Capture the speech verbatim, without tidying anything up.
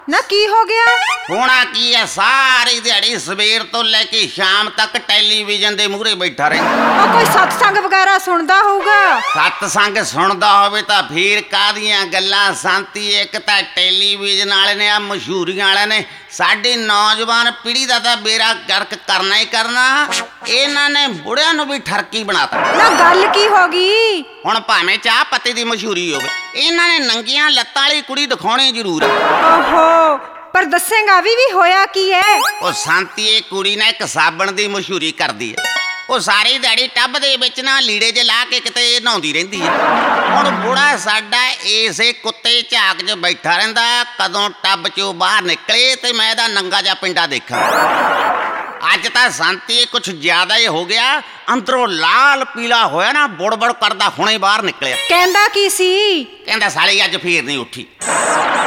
ਨਾ ਕੀ ਹੋ ਗਿਆ? ਹੋਣਾ ਕੀ ਹੈ, ਸਾਰੀ ਦਿਹਾੜੀ ਸਵੇਰ ਤੋਂ ਲੈ ਕੇ ਸ਼ਾਮ ਤੱਕ ਟੈਲੀਵਿਜ਼ਨ ਦੇ ਮੂਹਰੇ ਬੈਠਾ ਰਹਿੰਦਾ। ਉਹ ਕੋਈ ਸਤਸੰਗ ਵਗੈਰਾ ਸੁਣਦਾ ਹੋਊਗਾ। ਸਤਸੰਗ ਸੁਣਦਾ ਹੋਵੇ ਤਾਂ ਫੇਰ ਕਾਹਦੀਆਂ ਗੱਲਾਂ ਸੰਤੀ। ਇੱਕ ਤਾਂ ਟੈਲੀਵਿਜ਼ਨ ਵਾਲੇ ਨੇ, ਆ ਮਸ਼ਹੂਰੀਆਂ ਵਾਲਿਆਂ ਨੇ ਸਾਡੀ ਨੌਜਵਾਨ ਪੀੜ੍ਹੀ ਦਾ ਤਾਂ ਬੇੜਾ ਗਰਕ ਕਰਨਾ ਹੀ ਕਰਨਾ। ਇਹਨਾਂ ਨੇ ਬੁੜਿਆਂ ਨੂੰ ਵੀ ਠਰਕੀ ਬਣਾਤਾ। ਨਾ ਗੱਲ ਕੀ ਹੋ ਗਈ? ਹੁਣ ਭਾਵੇਂ ਚਾਹ ਪੱਤੀ ਦੀ ਮਸ਼ਹੂਰੀ ਹੋਵੇ, ਇਹਨਾਂ ਨੇ ਨੰਗੀਆਂ ਲੱਤਾਂ ਵਾਲੀ ਕੁੜੀ ਦਿਖਾਉਣੀ ਜ਼ਰੂਰ ਹੈ। ਓਹੋ, ਪਰ ਦੱਸੇਗਾ ਵੀ ਵੀ ਹੋਇਆ ਕੀ ਹੈ? ਉਹ ਸੰਤੀ ਇਹ ਕੁੜੀ ਨਾ ਇੱਕ ਸਾਬਣ ਦੀ ਮਸ਼ਹੂਰੀ ਕਰਦੀ ਹੈ। ਉਹ ਸਾਰੀ ਦਿਹਾੜੀ ਟੱਬ ਦੇ ਵਿੱਚ ਨਾ ਲੀੜੇ ਜੇ ਲਾ ਕੇ ਕਿਤੇ ਨਹਾਉਂਦੀ ਰਹਿੰਦੀ ਹੈ। ਹੁਣ ਬੁੜਾ ਸਾਡਾ ਇਸੇ ਕੁੱਤੇ ਝਾਕ 'ਚ ਬੈਠਾ ਰਹਿੰਦਾ, ਕਦੋਂ ਟੱਬ 'ਚੋਂ ਬਾਹਰ ਨਿਕਲੇ ਤੇ ਮੈਂ ਇਹਦਾ ਨੰਗਾ ਜਿਹਾ ਪਿੰਡਾ ਦੇਖਾਂ। ਅੱਜ ਤਾਂ ਸੰਤੀ ਕੁਛ ਜ਼ਿਆਦਾ ਹੀ ਹੋ ਗਿਆ, ਅੰਦਰੋਂ ਲਾਲ ਪੀਲਾ ਹੋਇਆ ਨਾ, ਬੁੜ ਬੁੜ ਕਰਦਾ ਹੁਣੇ ਬਾਹਰ ਨਿਕਲਿਆ। ਕਹਿੰਦਾ ਕੀ ਸੀ? ਕਹਿੰਦਾ ਸਾਲੀ ਅੱਜ ਫੇਰ ਨਹੀਂ ਉੱਠੀ।